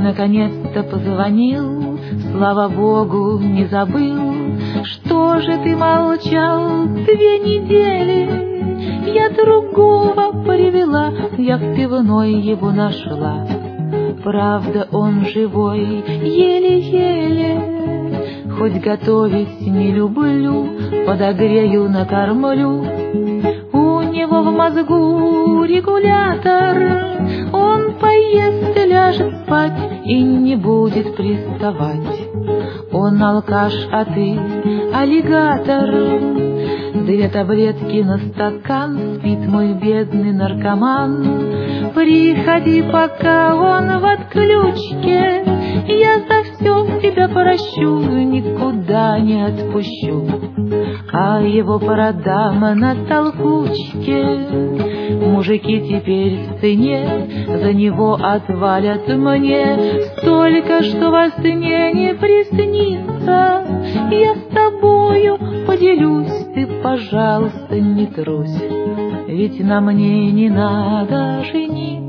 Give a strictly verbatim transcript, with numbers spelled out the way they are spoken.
наконец-то позвонил, слава богу, не забыл. Что же ты молчал две недели? Я другого привела, я в пивной его нашла. Правда, он живой, еле-еле. Хоть готовить не люблю, подогрею, накормлю. У него в мозгу регулятор, он поест и ляжет спать и не будет приставать. Он алкаш, а ты аллигатор. Две таблетки на стакан, спит мой бедный наркоман. Приходи, пока он в отключке, я за все тебя прощу, никуда не отпущу. А его продам на толкучке. Мужики теперь в цене, за него отвалят мне столько, что во сне не приснится. Я с тобою поделюсь, ты, пожалуйста, не трусь, ведь на мне не надо жениться.